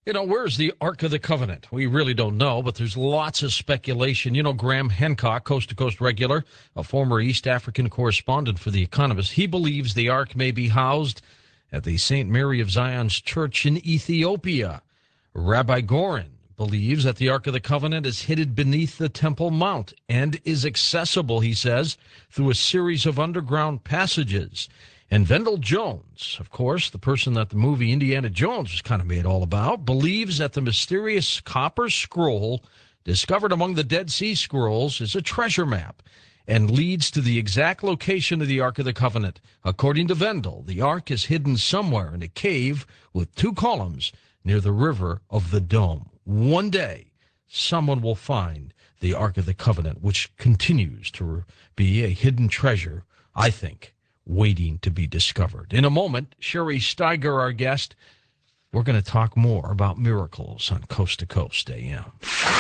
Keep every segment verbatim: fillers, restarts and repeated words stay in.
You know, where's the Ark of the Covenant? We really don't know, but there's lots of speculation. You know, Graham Hancock, Coast to Coast regular, a former East African correspondent for The Economist, he believes the Ark may be housed at the Saint Mary of Zion's Church in Ethiopia. Rabbi Gorin believes that the Ark of the Covenant is hidden beneath the Temple Mount and is accessible, he says, through a series of underground passages. And Vendell Jones, of course, the person that the movie Indiana Jones was kind of made all about, believes that the mysterious copper scroll discovered among the Dead Sea Scrolls is a treasure map and leads to the exact location of the Ark of the Covenant. According to Vendell, the Ark is hidden somewhere in a cave with two columns near the River of the Dome. One day, someone will find the Ark of the Covenant, which continues to be a hidden treasure, I think, waiting to be discovered. In a moment, Sherry Steiger, our guest, we're going to talk more about miracles on Coast to Coast A M.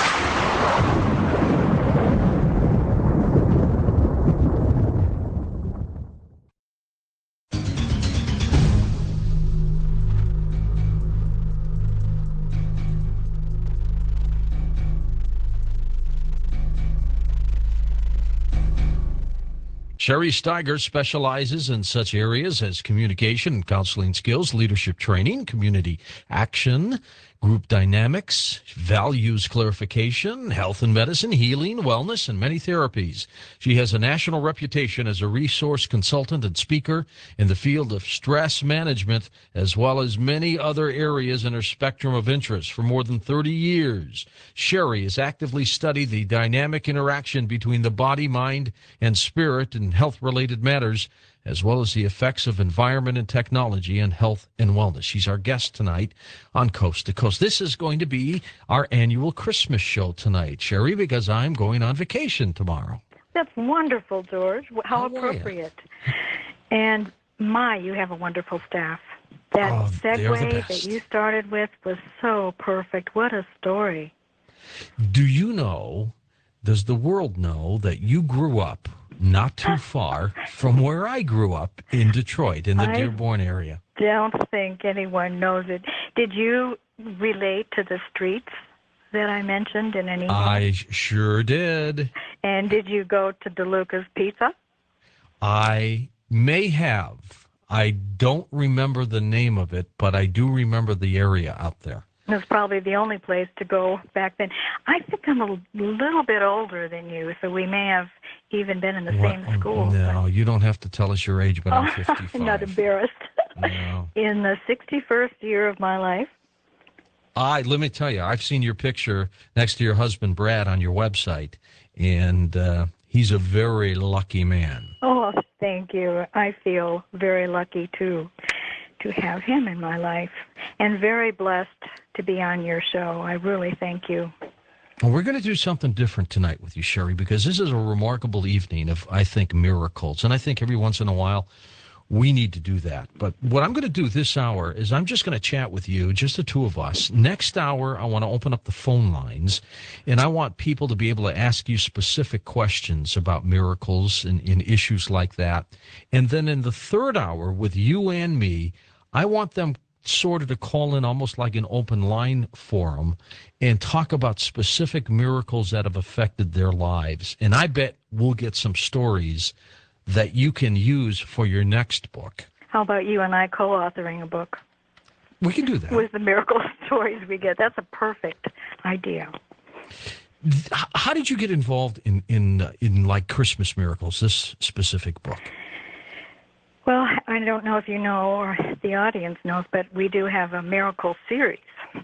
Sherry Steiger specializes in such areas as communication and counseling skills, leadership training, community action, group dynamics, values clarification, health and medicine, healing, wellness, and many therapies. She has a national reputation as a resource consultant and speaker in the field of stress management, as well as many other areas in her spectrum of interest for more than thirty years. Sherry has actively studied the dynamic interaction between the body, mind, and spirit in health-related matters, as well as the effects of environment and technology and health and wellness. She's our guest tonight on Coast to Coast. This is going to be our annual Christmas show tonight, Sherry, because I'm going on vacation tomorrow. That's wonderful, George. How, How appropriate. And my, you have a wonderful staff. That Oh, they're the segue best. that you started with was so perfect. What a story. Do you know, does the world know that you grew up not too far from where I grew up in Detroit, in the I Dearborn area? Don't think anyone knows it. Did you relate to the streets that I mentioned in any way? I sure did. And did you go to DeLuca's Pizza? I may have. I don't remember the name of it, but I do remember the area out there. It was probably the only place to go back then. I think I'm a little bit older than you, so we may have even been in the Well, same school. No, you don't have to tell us your age, but I'm fifty-five. I'm not embarrassed. No. In the sixty-first year of my life. I let me tell you, I've seen your picture next to your husband Brad on your website, and uh, he's a very lucky man. Oh, thank you. I feel very lucky too to have him in my life, and very blessed to be on your show. I really thank you. Well, we're going to do something different tonight with you, Sherry, because this is a remarkable evening of, I think, miracles. And I think every once in a while we need to do that. But what I'm going to do this hour is I'm just going to chat with you, just the two of us. Next hour, I want to open up the phone lines, and I want people to be able to ask you specific questions about miracles and, and issues like that. And then in the third hour, with you and me, I want them sort of to call in almost like an open line forum and talk about specific miracles that have affected their lives. And I bet we'll get some stories that you can use for your next book. How about you and I co-authoring a book? We can do that. With the miracle stories we get. That's a perfect idea. How did you get involved in, in, uh, in like Christmas miracles, this specific book? Well, I don't know if you know or the audience knows, but we do have a miracle series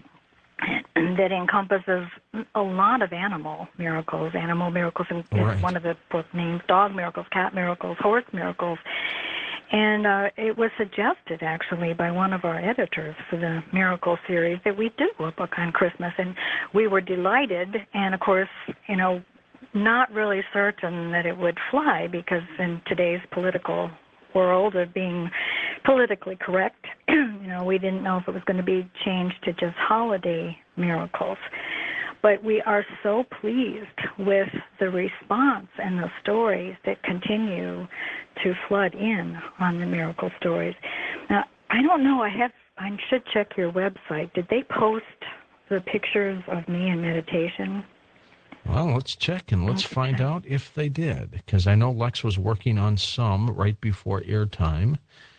that encompasses a lot of animal miracles, animal miracles, and Right. one of the book names, dog miracles, cat miracles, horse miracles. And uh, it was suggested, actually, by one of our editors for the miracle series that we do a book on Christmas. And we were delighted, and of course, you know, not really certain that it would fly, because in today's political world of being politically correct, you know, we didn't know if it was going to be changed to just holiday miracles. But we are so pleased with the response and the stories that continue to flood in on the miracle stories. Now, I don't know, I have I should check your website. Did they post the pictures of me in meditation? Well, let's check and let's Okay. find out if they did, because I know Lex was working on some right before airtime,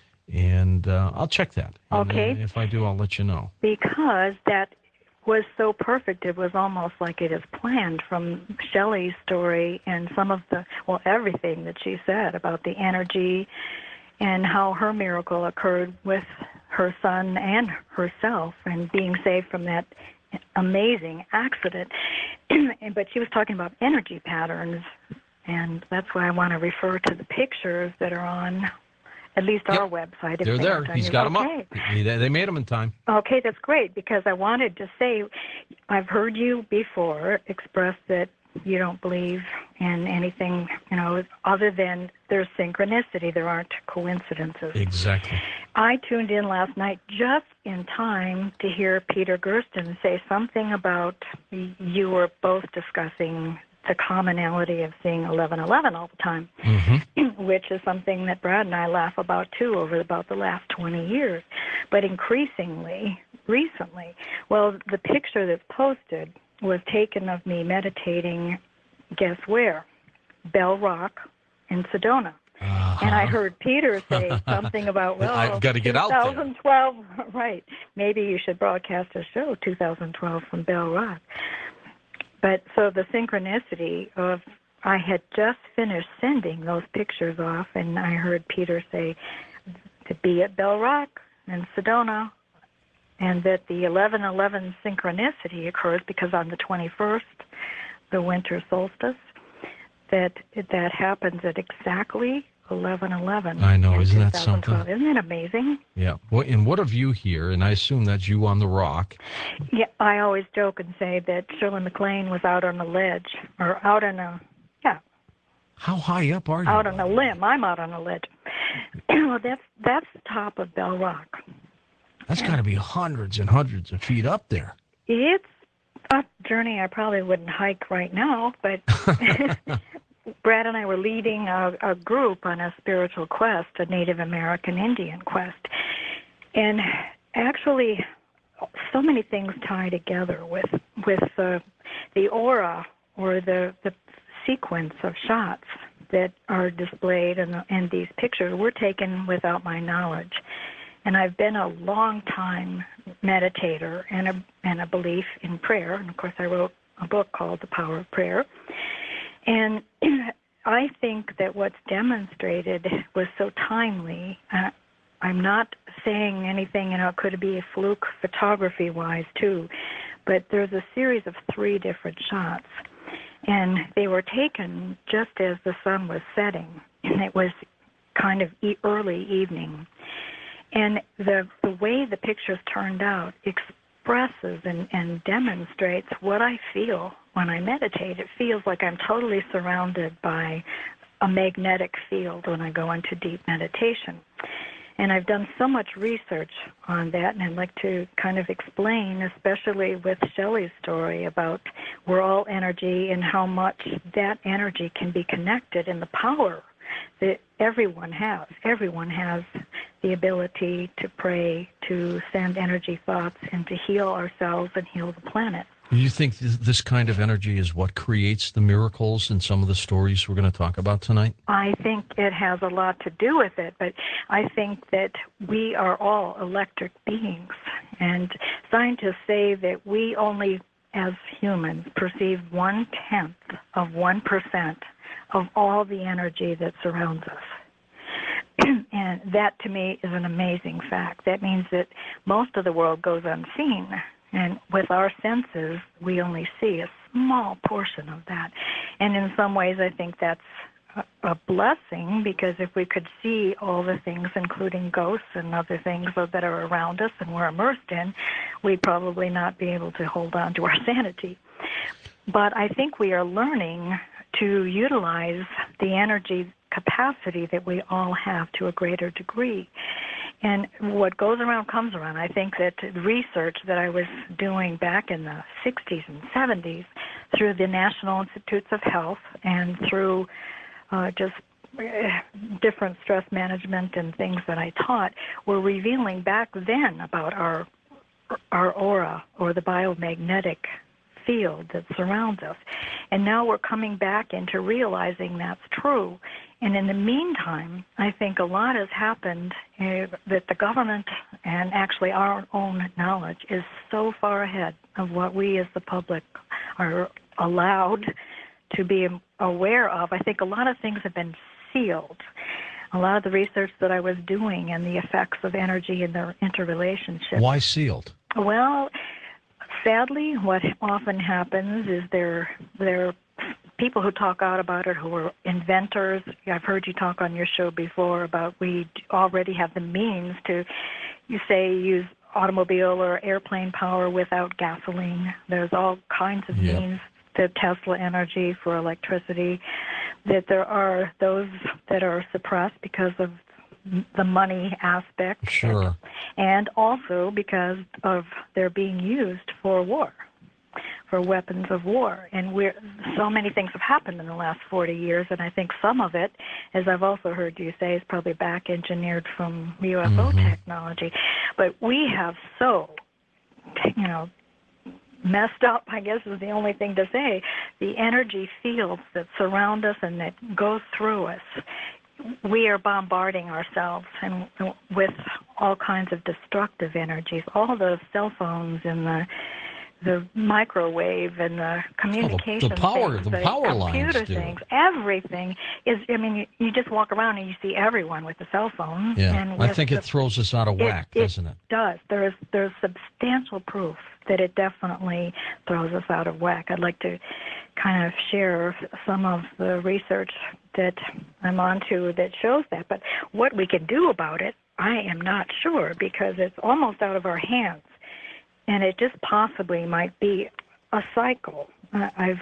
and uh, I'll check that. And, Okay. uh, if I do, I'll let you know. Because that was so perfect. It was almost like it is planned from Shelley's story and some of the, well, everything that she said about the energy and how her miracle occurred with her son and herself and being saved from that amazing accident. But she was talking about energy patterns, and that's why I want to refer to the pictures that are on at least Yep. our website. If They're they there. aren't on He's yours. got them Okay. up. He- They made them in time. Okay, that's great, because I wanted to say, I've heard you before express that you don't believe in anything, you know, other than there's synchronicity. There aren't coincidences. Exactly. I tuned in last night just in time to hear Peter Gersten say something about you were both discussing the commonality of seeing eleven eleven all the time, Mm-hmm. which is something that Brad and I laugh about too over about the last twenty years. But increasingly, recently, well, the picture that's posted was taken of me meditating, guess where? Bell Rock in Sedona. Uh-huh. And I heard Peter say something about, well, I've got to get out there. twenty twelve, right. Maybe you should broadcast a show, two thousand twelve from Bell Rock. But so the synchronicity of, I had just finished sending those pictures off, and I heard Peter say to be at Bell Rock and Sedona, and that the eleven eleven synchronicity occurs because on the twenty-first, the winter solstice, that that happens at exactly eleven eleven. I know, in isn't that two thousand twelve. something? Isn't that amazing? Yeah. Well, and what of you here? And I assume that's you on the rock. Yeah, I always joke and say that Shirley MacLaine was out on a ledge, or out on a, yeah, How high up are you? out on a limb. I'm out on a ledge. Well, that's that's the top of Bell Rock. That's got to be hundreds and hundreds of feet up there. It's a journey I probably wouldn't hike right now, but Brad and I were leading a, a group on a spiritual quest, a Native American Indian quest. And actually, so many things tie together with with the, the aura or the, the sequence of shots that are displayed in, the, in these pictures were taken without my knowledge. And I've been a long time meditator and a, and a belief in prayer. And, of course, I wrote a book called The Power of Prayer. And I think that what's demonstrated was so timely. Uh, I'm not saying anything, you know, it could be a fluke photography-wise, too. But there's a series of three different shots. And they were taken just as the sun was setting. And it was kind of e- early evening. And the the way the pictures turned out expresses and, and demonstrates what I feel when I meditate. It feels like I'm totally surrounded by a magnetic field when I go into deep meditation. And I've done so much research on that, and I'd like to kind of explain, especially with Shelley's story about we're all energy and how much that energy can be connected and the power that everyone has. Everyone has the ability to pray, to send energy thoughts, and to heal ourselves and heal the planet. You think th- this kind of energy is what creates the miracles in some of the stories we're going to talk about tonight? I think it has a lot to do with it, but I think that we are all electric beings, and scientists say that we only, as humans, perceive one-tenth of one percent of all the energy that surrounds us. And that, to me, is an amazing fact. That means that most of the world goes unseen. And with our senses, we only see a small portion of that. And in some ways, I think that's a, a blessing, because if we could see all the things, including ghosts and other things that are around us and we're immersed in, we'd probably not be able to hold on to our sanity. But I think we are learning to utilize the energy capacity that we all have to a greater degree. And what goes around comes around. I think that research that I was doing back in the sixties and seventies through the National Institutes of Health and through uh, just different stress management and things that I taught were revealing back then about our our aura or the biomagnetic field that surrounds us. And now we're coming back into realizing that's true. And in the meantime, I think a lot has happened uh, that the government and actually our own knowledge is so far ahead of what we as the public are allowed to be aware of. I think a lot of things have been sealed. A lot of the research that I was doing and the effects of energy and their interrelationship. Why sealed? Well, sadly, what often happens is there there are people who talk out about it who are inventors. I've heard you talk on your show before about we already have the means to, you say, use automobile or airplane power without gasoline. There's all kinds of Yep. means, the Tesla energy for electricity, that there are those that are suppressed because of the money aspect. Sure. And also because of their being used for war, for weapons of war. And we're, so many things have happened in the last forty years, and I think some of it, as I've also heard you say, is probably back engineered from U F O Mm-hmm. technology. But we have so, you know, messed up, I guess is the only thing to say, the energy fields that surround us and that go through us. We are bombarding ourselves and with all kinds of destructive energies. All the cell phones and the the microwave and the communication the power- things, the power lines computer do. things, everything is. I mean, you, you just walk around and you see everyone with a cell phone. Yeah, and I with think the, it throws us out of whack, it, doesn't it? does. There is there's substantial proof that it definitely throws us out of whack. I'd like to kind of share some of the research that I'm onto that shows that. But what we can do about it, I am not sure, because it's almost out of our hands. And it just possibly might be a cycle. Uh, I've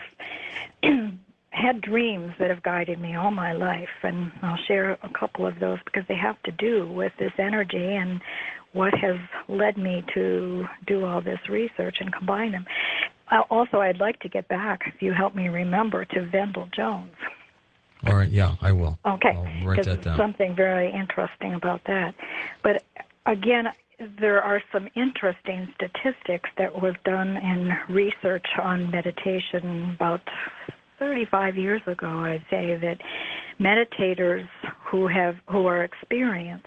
had dreams that have guided me all my life, and I'll share a couple of those because they have to do with this energy and what has led me to do all this research and combine them. Uh, also, I'd like to get back, if you help me remember, to Vendel Jones. All right, yeah, I will. Okay, I'll write that there's down. something very interesting about that. But again, there are some interesting statistics that was done in research on meditation about thirty-five years ago. I'd say that meditators who have who are experienced,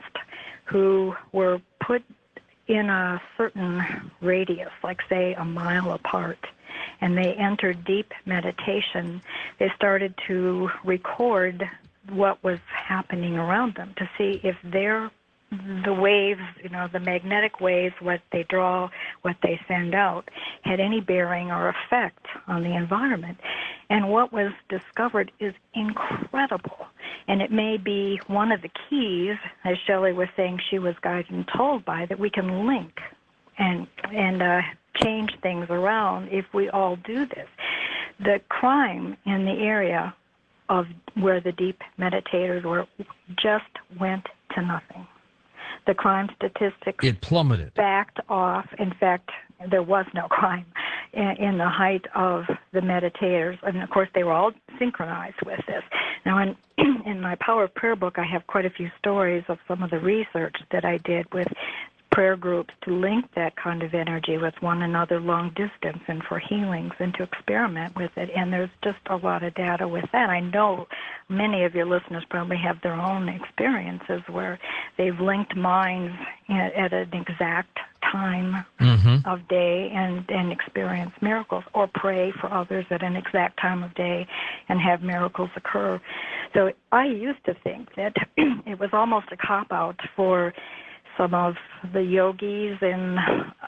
who were put in a certain radius, like say a mile apart, and they entered deep meditation, they started to record what was happening around them to see if their the waves, you know, the magnetic waves, what they draw, what they send out, had any bearing or effect on the environment. And what was discovered is incredible. And it may be one of the keys, as Shelley was saying she was guided and told by, that we can link and and uh, change things around if we all do this. The crime in the area of where the deep meditators were just went to nothing. The crime statistics It plummeted. backed off. In fact, there was no crime in, in the height of the meditators. And, of course, they were all synchronized with this. Now, in, in my Power of Prayer book, I have quite a few stories of some of the research that I did with prayer groups to link that kind of energy with one another long distance and for healings and to experiment with it. And there's just a lot of data with that. I know many of your listeners probably have their own experiences where they've linked minds at, at an exact time Mm-hmm. of day and, and experience miracles, or pray for others at an exact time of day and have miracles occur. So I used to think that it was almost a cop-out for some of the yogis in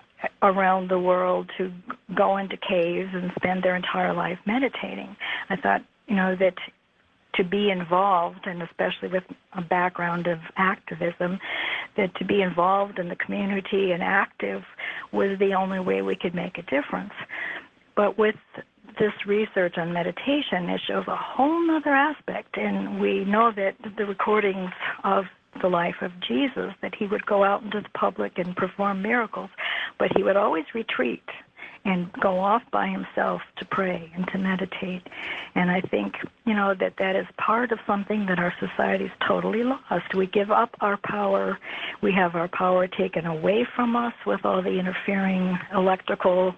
around the world to go into caves and spend their entire life meditating. I thought, you know, that to be involved, and especially with a background of activism, that to be involved in the community and active was the only way we could make a difference. But with this research on meditation, it shows a whole other aspect, and we know that the recordings of the life of Jesus, that he would go out into the public and perform miracles, but he would always retreat and go off by himself to pray and to meditate. And I think, you know, that that is part of something that our society's totally lost. We give up our power. We have our power taken away from us with all the interfering electrical,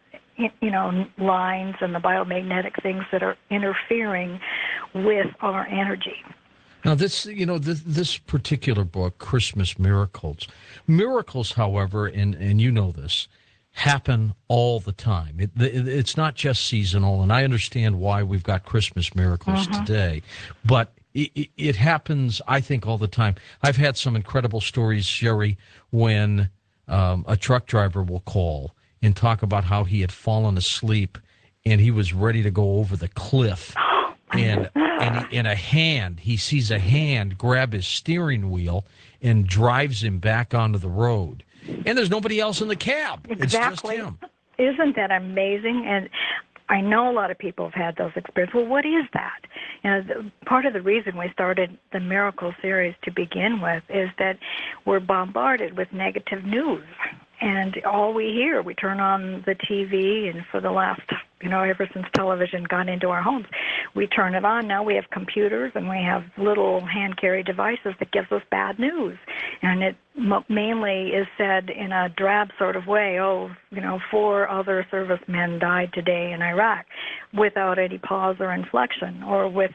you know, lines and the biomagnetic things that are interfering with our energy. Now, this, you know, this, this particular book, Christmas Miracles, miracles, however, and, and you know this, happen all the time. It, it, it's not just seasonal, and I understand why we've got Christmas miracles Mm-hmm. today, but it, it, it happens, I think, all the time. I've had some incredible stories, Sherry, when um, a truck driver will call and talk about how he had fallen asleep and he was ready to go over the cliff. And and he, in a hand, he sees a hand grab his steering wheel and drives him back onto the road. And there's nobody else in the cab. Exactly. It's just him. Isn't that amazing? And I know a lot of people have had those experiences. Well, what is that? You know, the, part of the reason we started the Miracle series to begin with is that we're bombarded with negative news. And all we hear, we turn on the T V, and for the last, you know, ever since television got into our homes, we turn it on. Now we have computers and we have little hand-carry devices that gives us bad news. And it m- mainly is said in a drab sort of way, oh, you know, four other servicemen died today in Iraq, without any pause or inflection, or with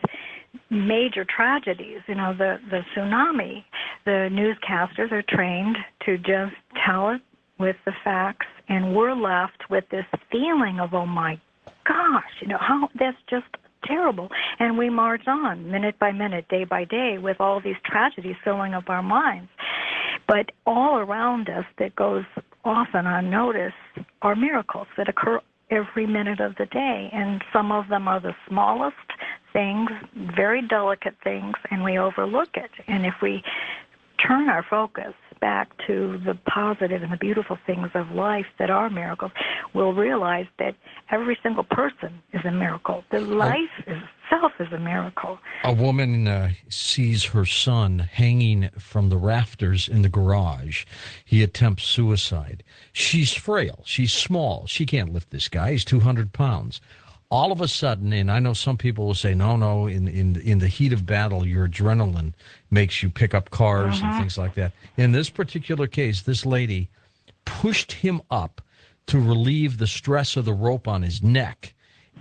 major tragedies, you know, the, the tsunami. The newscasters are trained to just tell it with the facts, and we're left with this feeling of, oh my gosh, you know, how that's just terrible. And we march on minute by minute, day by day, with all these tragedies filling up our minds. But all around us that goes often unnoticed are miracles that occur every minute of the day, and some of them are the smallest things, very delicate things, and we overlook it. And if we turn our focus back to the positive and the beautiful things of life that are miracles, we'll realize that every single person is a miracle. The life itself is a miracle. A woman uh, sees her son hanging from the rafters in the garage. He attempts suicide. She's frail. She's small. She can't lift this guy. He's two hundred pounds. All of a sudden, and I know some people will say, no, no, in, in, in the heat of battle, your adrenaline makes you pick up cars Mm-hmm. and things like that. In this particular case, this lady pushed him up to relieve the stress of the rope on his neck.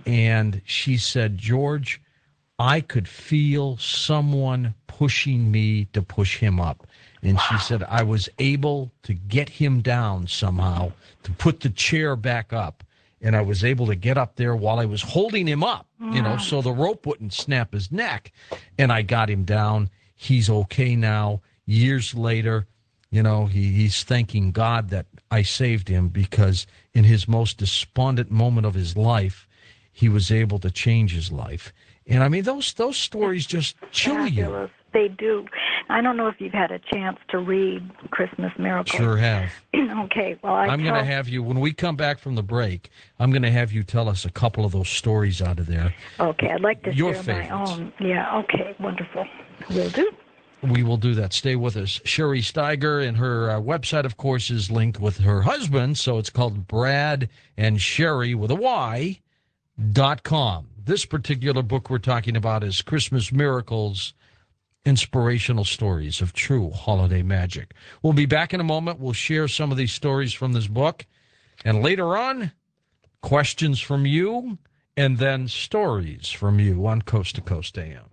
And she said, George, I could feel someone pushing me to push him up. And she said, I was able to get him down somehow, to put the chair back up. And I was able to get up there while I was holding him up, you know, so the rope wouldn't snap his neck. And I got him down. He's okay now. Years later, you know, he, he's thanking God that I saved him, because in his most despondent moment of his life, he was able to change his life. And I mean, those those stories just chill you. Fabulous. They do. I don't know if you've had a chance to read Christmas Miracles. Sure have. Okay, well, I I'm going to tell- have you, when we come back from the break, I'm going to have you tell us a couple of those stories out of there. Okay, I'd like to Your share favorites. my own. Yeah, okay, wonderful. Will do. We will do that. Stay with us. Sherry Steiger, and her uh, website, of course, is linked with her husband, so it's called Brad and Sherry with a Y dot com. This particular book we're talking about is Christmas Miracles, Inspirational Stories of True Holiday Magic. We'll be back in a moment. We'll share some of these stories from this book. And later on, questions from you, and then stories from you on Coast to Coast A M.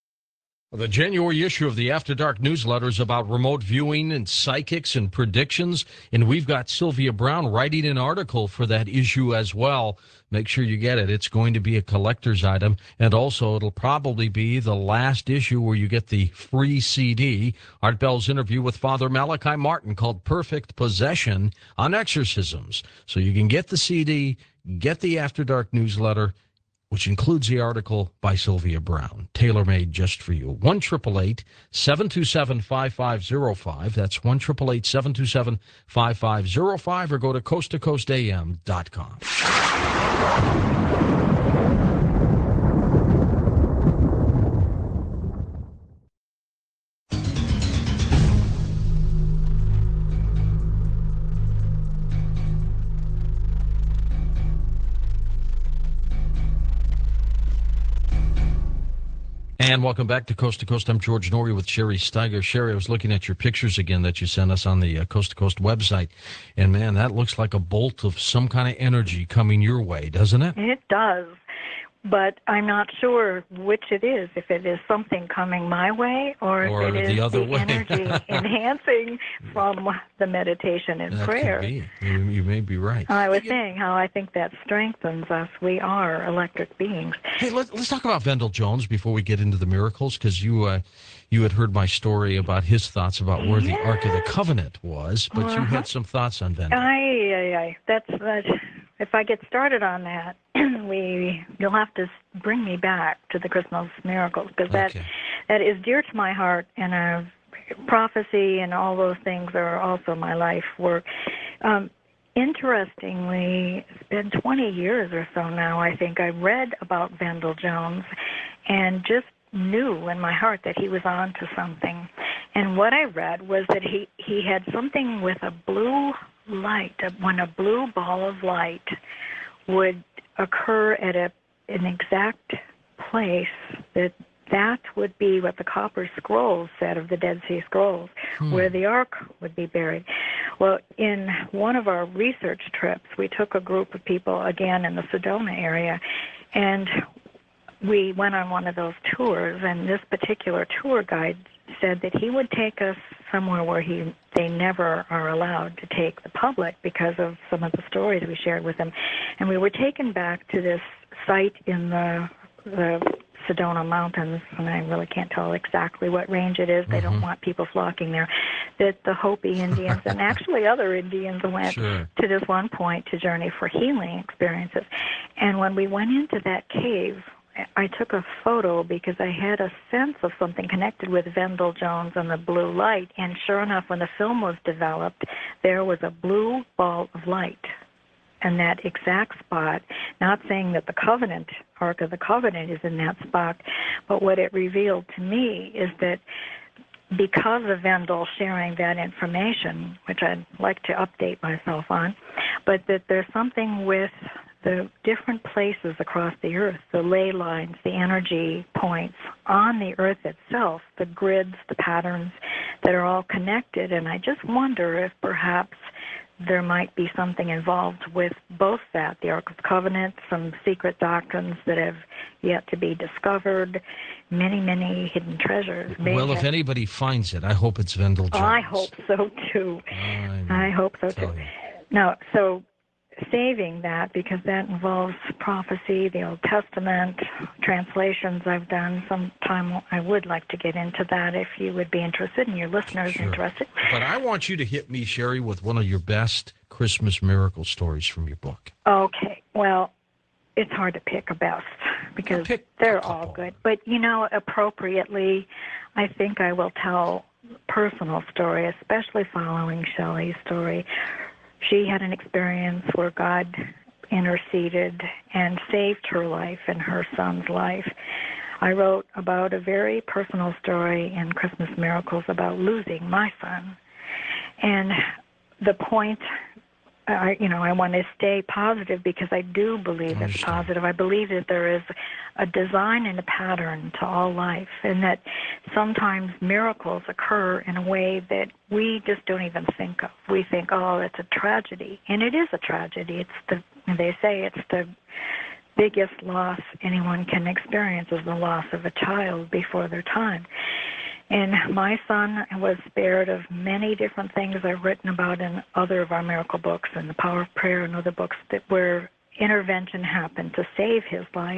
The January issue of the After Dark newsletter is about remote viewing and psychics and predictions, and we've got Sylvia Brown writing an article for that issue as well. Make sure you get it. It's going to be a collector's item, and also it'll probably be the last issue where you get the free C D. Art Bell's interview with Father Malachi Martin called Perfect Possession on exorcisms. So you can get the C D, get the After Dark newsletter, which includes the article by Sylvia Brown, tailor-made just for you. one eight eight eight, seven two seven, five five zero five. That's one eight eight eight, seven two seven, five five zero five, or go to coast to coast a m dot com. And welcome back to Coast to Coast. I'm George Norrie with Sherry Steiger. Sherry, I was looking at your pictures again that you sent us on the uh, Coast to Coast website. And, man, that looks like a bolt of some kind of energy coming your way, doesn't it? It does. But I'm not sure which it is, if it is something coming my way or, Or if it is the other the way. energy enhancing from the meditation and that prayer. Could be. You, you may be right. I was Hey, saying how I think that strengthens us. We are electric beings. Hey, let, let's talk about Vendel Jones before we get into the miracles, because you uh, you had heard my story about his thoughts about where the Ark of the Covenant was, but Uh-huh. you had some thoughts on Vendel. Aye, aye, aye. That's, that's if I get started on that, we you'll have to bring me back to the Christmas miracles, because that Okay. that is dear to my heart, and uh, prophecy and all those things are also my life work. Um, interestingly, it's been twenty years or so now, I think, I read about Vendel Jones and just knew in my heart that he was on to something. And what I read was that he, he had something with a blue light, when a blue ball of light would occur at a, an exact place, that that would be what the Copper Scrolls said of the Dead Sea Scrolls, Hmm. where the Ark would be buried. Well, in one of our research trips, we took a group of people, again, in the Sedona area, and we went on one of those tours, and this particular tour guide said that he would take us somewhere where he they never are allowed to take the public because of some of the stories we shared with them. And we were taken back to this site in the the Sedona Mountains, and I really can't tell exactly what range it is. They Mm-hmm. don't want people flocking there. That the Hopi Indians and actually other Indians went Sure. to this one point to journey for healing experiences. And when we went into that cave, I took a photo because I had a sense of something connected with Vendel Jones and the blue light. And sure enough, when the film was developed, there was a blue ball of light in that exact spot. Not saying that the Covenant, Ark of the Covenant, is in that spot, but what it revealed to me is that because of Vendel sharing that information, which I'd like to update myself on, but that there's something with the different places across the earth, the ley lines, the energy points on the earth itself, the grids, the patterns that are all connected. And I just wonder if perhaps there might be something involved with both that, the Ark of the Covenant, some secret doctrines that have yet to be discovered, many, many hidden treasures. Well, if anybody finds it, I hope it's Vendel Jones. I hope so, too. I'm I hope so, too. telling you. No, so saving that, because that involves prophecy, the Old Testament, translations I've done. Sometime I would like to get into that if you would be interested and your listeners Sure. interested. But I want you to hit me, Sherry, with one of your best Christmas miracle stories from your book. Okay, well, it's hard to pick a best because I'll pick a they're couple. all good. But, you know, appropriately, I think I will tell a personal story, especially following Shelley's story. She had an experience where God interceded and saved her life and her son's life. I wrote about a very personal story in Christmas Miracles about losing my son. And the point, I, you know, I want to stay positive because I do believe it's Understand. positive. I believe that there is a design and a pattern to all life, and that sometimes miracles occur in a way that we just don't even think of. We think, oh, it's a tragedy, and it is a tragedy. It's the, they say it's the biggest loss anyone can experience is the loss of a child before their time. And my son was spared of many different things I've written about in other of our miracle books and The Power of Prayer and other books that where intervention happened to save his life.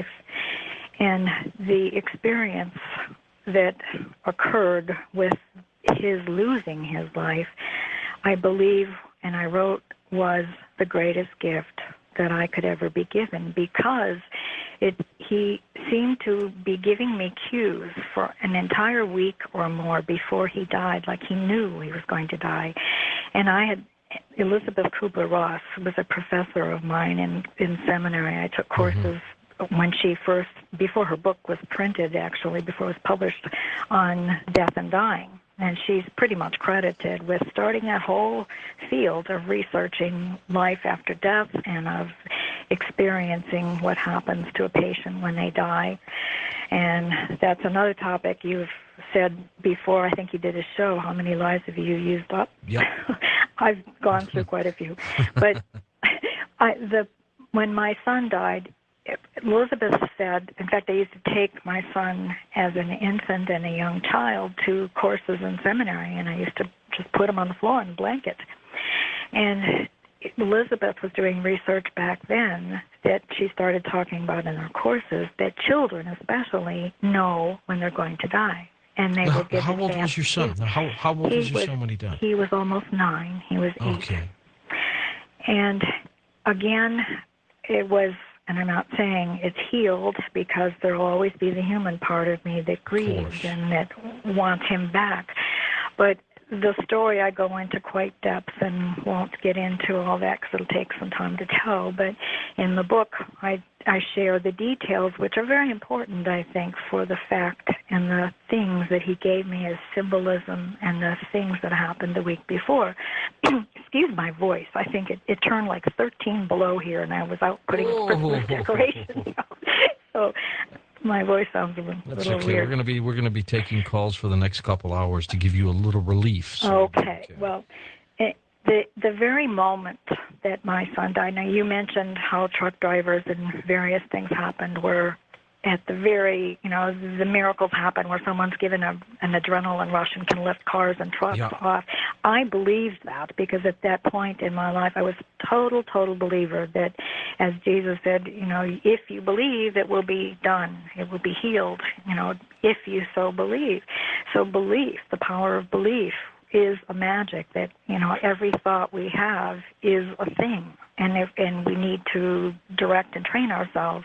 And the experience that occurred with his losing his life, I believe, and I wrote, was the greatest gift that I could ever be given, because it he seemed to be giving me cues for an entire week or more before he died, like he knew he was going to die. And I had, Elizabeth Kubler-Ross was a professor of mine in, in seminary. I took courses mm-hmm. when she first, before her book was printed, actually, before it was published, on death and dying. And she's pretty much credited with starting that whole field of researching life after death and of experiencing what happens to a patient when they die. And that's another topic you've said before. I think you did a show. How many lives have you used up? Yep. I've gone through quite a few. But I, the when my son died, Elizabeth said, in fact, I used to take my son as an infant and a young child to courses in seminary, and I used to just put him on the floor in a blanket. And Elizabeth was doing research back then that she started talking about in her courses, that children especially know when they're going to die. And they Now, will get how old was your son? Now, How, how old he was your was, son when he died? He was almost nine. He was eight. Okay. And again, it was, and I'm not saying it's healed, because there will always be the human part of me that grieves and that wants him back. But the story, I go into quite depth and won't get into all that because it'll take some time to tell. But in the book, I, I share the details, which are very important, I think, for the fact and the things that he gave me as symbolism and the things that happened the week before. Excuse my voice. I think it, it turned like thirteen below here, and I was out putting oh. Christmas decorations out. So my voice sounds a little, That's little okay. weird. We're going to be we're going to be taking calls for the next couple hours to give you a little relief. So okay. okay. Well, it, the the very moment that my son died. Now, you mentioned how truck drivers and various things happened where at the very, you know, the miracles happen where someone's given a, an adrenaline rush and can lift cars and trucks yeah. off. I believed that because at that point in my life, I was total, total believer that, as Jesus said, you know, if you believe, it will be done. It will be healed, you know, if you so believe. So belief, the power of belief, is a magic that, you know, every thought we have is a thing. And if, and we need to direct and train ourselves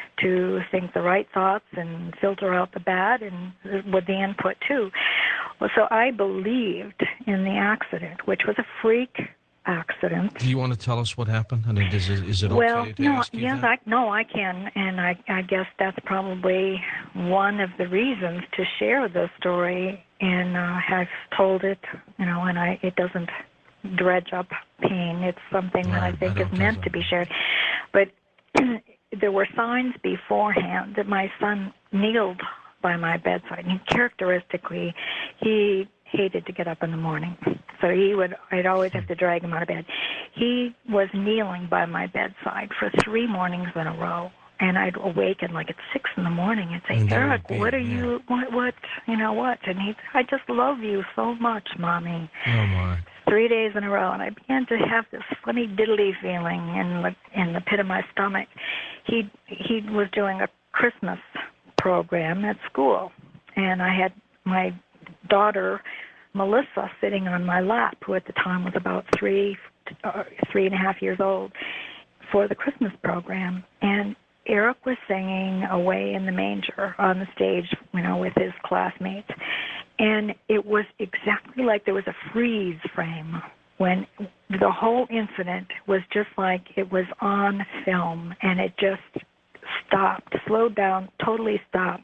to think the right thoughts and filter out the bad, and with the input too. Well, so I believed in the accident, which was a freak accident. Do you want to tell us what happened? I mean, is it, is it well, okay to no, ask you yes, that? I, no, I can, and I, I guess that's probably one of the reasons to share the story. And uh, I've told it, you know, and I it doesn't dredge up pain. It's something that Right, I think I is meant to be shared. But there were signs beforehand that my son kneeled by my bedside. And characteristically, he hated to get up in the morning. So he would, I'd always have to drag him out of bed. He was kneeling by my bedside for three mornings in a row. And I'd awaken like at six in the morning and say, And Eric, be, what are yeah. you, what, what, you know, what? And he, I just love you so much, Mommy. Oh, my. Three days in a row, and I began to have this funny diddly feeling in the in the pit of my stomach. He he was doing a Christmas program at school, and I had my daughter Melissa sitting on my lap, who at the time was about three uh, three and a half years old, for the Christmas program, and Eric was singing "Away in the Manger" on the stage, you know, with his classmates. And it was exactly like there was a freeze frame when the whole incident was just like it was on film, and it just stopped, slowed down, totally stopped.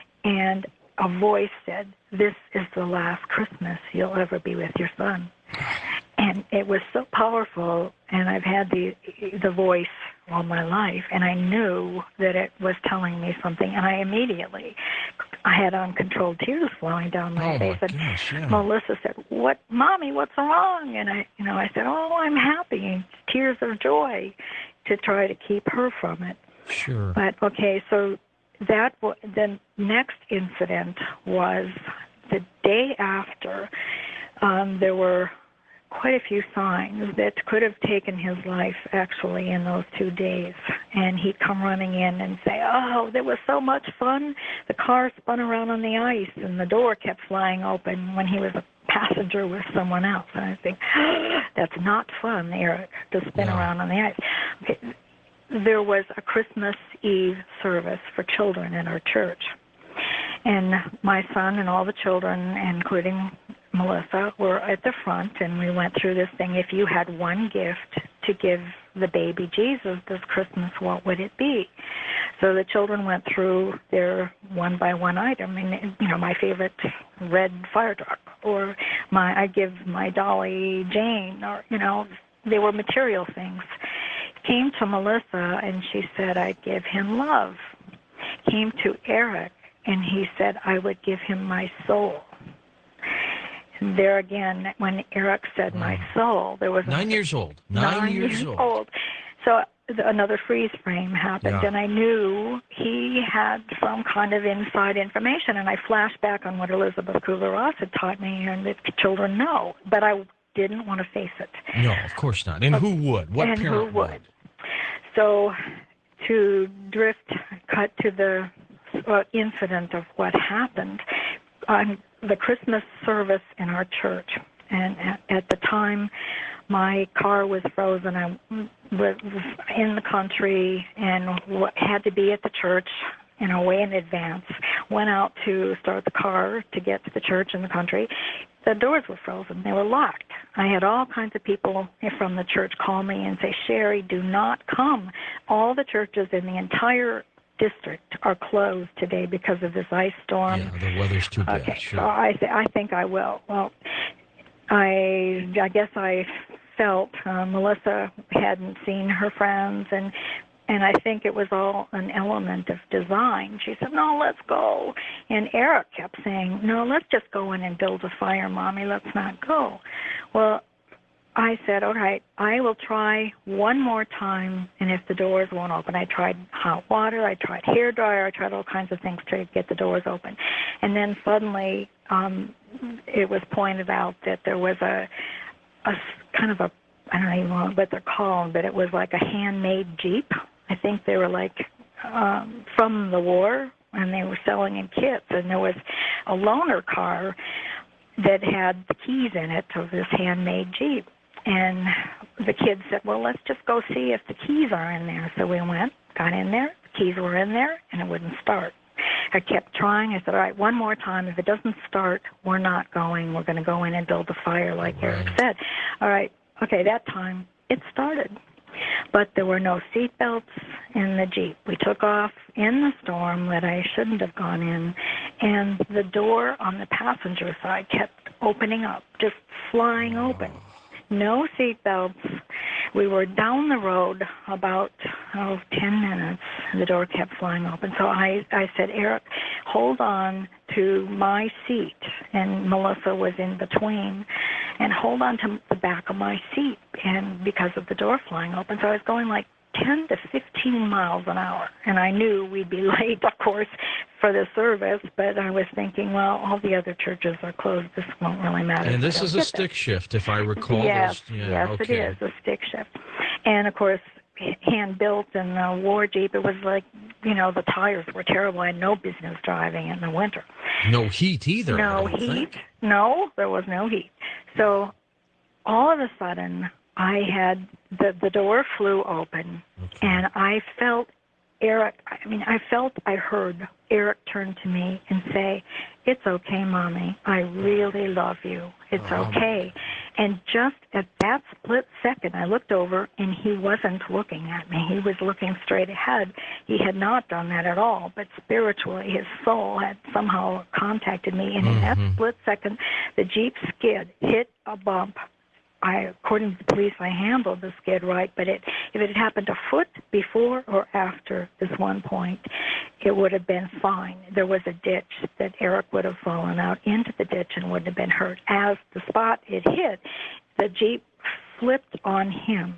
And a voice said, "This is the last Christmas you'll ever be with your son." And it was so powerful, and I've had the the voice all my life, and I knew that it was telling me something, and I immediately, I had uncontrolled tears flowing down my oh face. My and gosh, yeah. Melissa said, "What, Mommy? What's wrong?" And I, you know, I said, "Oh, I'm happy." Tears of joy, to try to keep her from it. Sure. But okay, so that the next incident was the day after. Um, there were quite a few signs that could have taken his life, actually, in those two days. And he'd come running in and say, "Oh, there was so much fun. The car spun around on the ice, and the door kept flying open," when he was a passenger with someone else. And I think, oh, that's not fun, Eric, to spin Yeah. around on the ice. Okay. There was a Christmas Eve service for children in our church. And my son and all the children, including Melissa, were at the front, and we went through this thing. If you had one gift to give the baby Jesus this Christmas, what would it be? So the children went through their one-by-one item. And, you know, my favorite red fire truck, or my I give my dolly Jane, or, you know, they were material things. Came to Melissa, and she said, "I'd give him love." Came to Eric, and he said I would give him my soul. And there again, when Eric said Wow. my soul, there was Nine another- years old. Nine, nine years, years old. old. So th- another freeze frame happened, Yeah. and I knew he had some kind of inside information. And I flashed back on what Elizabeth Kubler-Ross had taught me, and that children know, but I didn't want to face it. No, of course not. And who would? What and parent who would? So to drift, cut to the uh, incident of what happened on the Christmas service in our church. And at, at the time, my car was frozen. I was in the country and w- had to be at the church, you know, way in advance. Went out to start the car to get to the church in the country. The doors were frozen. They were locked. I had all kinds of people from the church call me and say, Sherry, do not come. All the churches in the entire district are closed today because of this ice storm. Yeah, the weather's too bad. Okay, Sure. so I, th- I think I will. Well, I, I guess I felt uh, Melissa hadn't seen her friends, and and I think it was all an element of design. She said, no, let's go. And Eric kept saying, no, let's just go in and build a fire, Mommy. Let's not go. Well, I said, all right, I will try one more time, and if the doors won't open, I tried hot water, I tried hair dryer, I tried all kinds of things to get the doors open. And then suddenly um, it was pointed out that there was a, a kind of a, I don't even know what they're called, but it was like a handmade Jeep. I think they were like um, from the war, and they were selling in kits, and there was a loaner car that had the keys in it of this handmade Jeep. And the kids said, well, let's just go see if the keys are in there. So we went, got in there, the keys were in there, and it wouldn't start. I kept trying. I said, all right, one more time. If it doesn't start, we're not going. We're going to go in and build a fire like Right. Eric said. All right, okay, that time it started. But there were no seat belts in the Jeep. We took off in the storm that I shouldn't have gone in, and the door on the passenger side kept opening up, just flying open. No seat belts. We were down the road about, oh, ten minutes. The door kept flying open. So I, I said, Eric, hold on to my seat. And Melissa was in between. And hold on to the back of my seat. And because of the door flying open, so I was going like ten to fifteen miles an hour. And I knew we'd be late, of course, for the service. But I was thinking, well, all the other churches are closed. This won't really matter. And this if I is don't a get there. stick shift, if I recall. Yes, those, yeah, yes, okay. it is a stick shift, and of course, hand built in the war Jeep. It was like, you know, the tires were terrible. I had no business driving in the winter. No heat either. I No don't heat. think. No, there was no heat. So all of a sudden, I had the the door flew open, Okay. and I felt Eric. I mean, I felt I heard Eric turn to me and say, "It's okay, Mommy. I really love you. It's Oh, okay." And just at that split second, I looked over, and he wasn't looking at me. He was looking straight ahead. He had not done that at all, but spiritually, his soul had somehow contacted me. And in that Mhm. split second, the Jeep skid, hit a bump. I, according to the police, I handled the skid right, but it, if it had happened a foot before or after this one point, it would have been fine. There was a ditch that Eric would have fallen out into the ditch and wouldn't have been hurt. As the spot it hit, the Jeep flipped on him.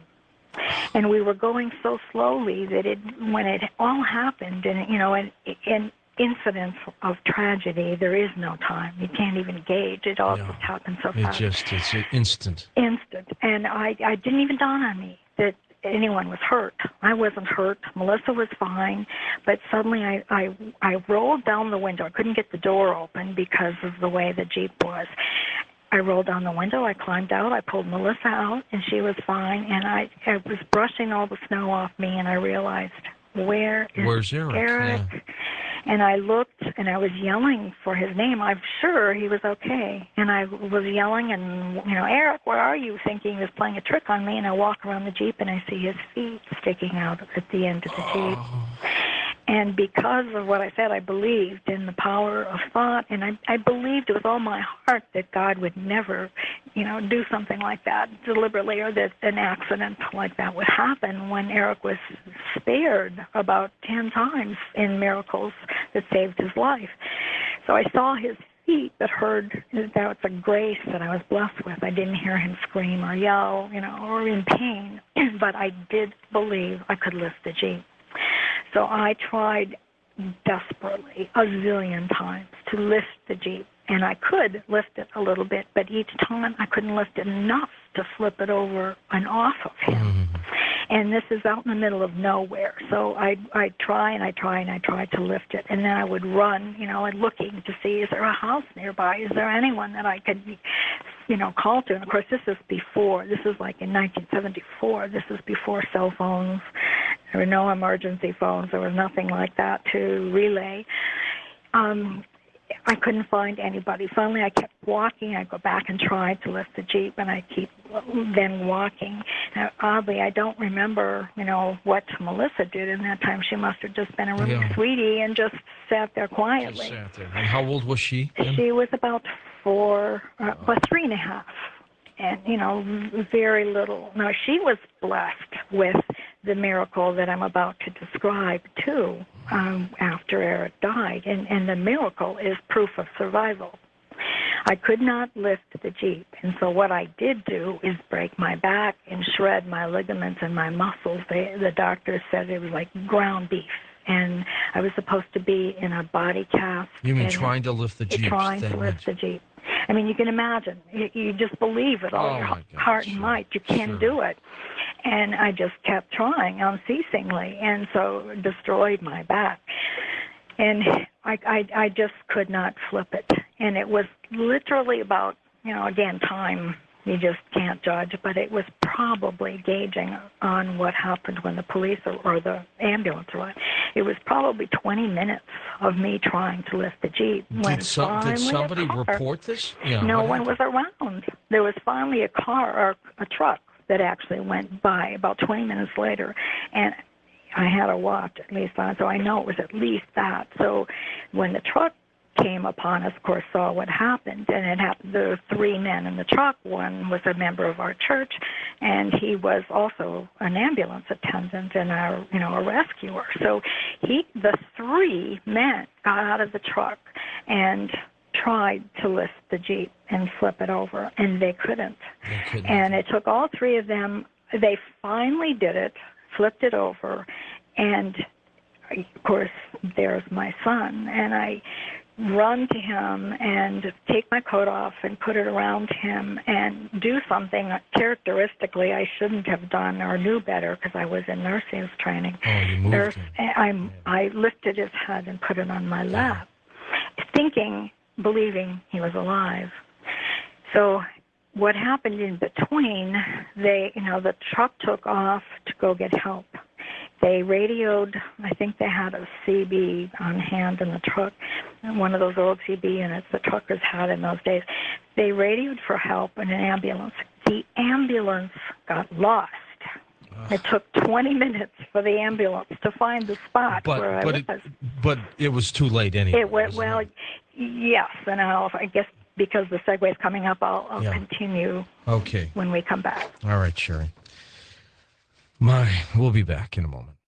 And we were going so slowly that it, when it all happened, and you know, in, in incidents of tragedy, there is no time. You can't even gauge. It all Yeah. just happened so It fast. just, it's instant. Instant. And I, I didn't even dawn on me that anyone was hurt. I wasn't hurt. Melissa was fine. But suddenly I, I, I rolled down the window. I couldn't get the door open because of the way the Jeep was. I rolled down the window. I climbed out. I pulled Melissa out, and she was fine. And I, I was brushing all the snow off me, and I realized, where is Where's Eric? Eric? Yeah. And I looked, and I was yelling for his name. I'm sure he was okay. And I was yelling, and, you know, Eric, where are you? Thinking he was playing a trick on me. And I walk around the Jeep, and I see his feet sticking out at the end of the Jeep. Oh. And because of what I said, I believed in the power of thought, and I, I believed with all my heart that God would never, you know, do something like that deliberately, or that an accident like that would happen when Eric was spared about ten times in miracles that saved his life. So I saw his feet, but heard that was a grace that I was blessed with. I didn't hear him scream or yell, you know, or in pain, but I did believe I could lift the Jeep. So I tried desperately a zillion times to lift the Jeep, and I could lift it a little bit, but each time I couldn't lift it enough to flip it over and off of him. Mm-hmm. And this is out in the middle of nowhere. So I I try and I try and I try to lift it, and then I would run, you know, and looking to see, is there a house nearby? Is there anyone that I could, you know, call to? And of course, this is before. This is like in nineteen seventy-four. This is before cell phones. There were no emergency phones. There was nothing like that to relay. Um, I couldn't find anybody. Finally, I kept walking. I go back and try to lift the Jeep, and I keep then walking. Now, oddly, I don't remember, you know, what Melissa did in that time. She must have just been a really yeah. sweetie and just sat there quietly. Just sat there. And how old was she then? She was about four, uh, oh. well, three and a half, and, you know, very little. Now, she was blessed with the miracle that I'm about to describe, too, um, after Eric died. And, and the miracle is proof of survival. I could not lift the Jeep, and so what I did do is break my back and shred my ligaments and my muscles. They, the doctor said it was like ground beef, and I was supposed to be in a body cast. You mean trying to lift the Jeep? Trying to lift the Jeep. I mean, you can imagine. You, you just believe with all oh your God, heart sure, and might. You can sure. do it. And I just kept trying unceasingly, and so destroyed my back. And I, I, I just could not flip it. And it was literally about, you know, again, time you just can't judge, but it was probably gauging on what happened when the police or, or the ambulance arrived. It was probably twenty minutes of me trying to lift the Jeep. When did, some, did somebody car, report this? Yeah, no one was around. There was finally a car or a truck that actually went by about twenty minutes later, and I had a watch at least on, so I know it was at least that. So when the truck came upon us, of course, saw what happened, and it happened. There were three men in the truck. One was a member of our church, and he was also an ambulance attendant and a, you know, a rescuer. So he, the three men got out of the truck and tried to lift the Jeep and flip it over, and they couldn't. They couldn't. And it took all three of them. They finally did it, flipped it over, and of course, there's my son, and I run to him and take my coat off and put it around him and do something that characteristically I shouldn't have done or knew better because I was in nursing training. Oh, you moved Nurse, him. I, I lifted his head and put it on my lap, thinking, believing he was alive. So what happened in between, they, you know, the truck took off to go get help. They radioed, I think they had a C B on hand in the truck, one of those old C B units the truckers had in those days. They radioed for help in an ambulance. The ambulance got lost. Ugh. It took twenty minutes for the ambulance to find the spot but, where but I it, was. But it was too late anyway. It went, well, it? yes, and I'll, I guess because the segue is coming up, I'll, I'll yeah. continue okay. when we come back. All right, Sherry. My, we'll be back in a moment.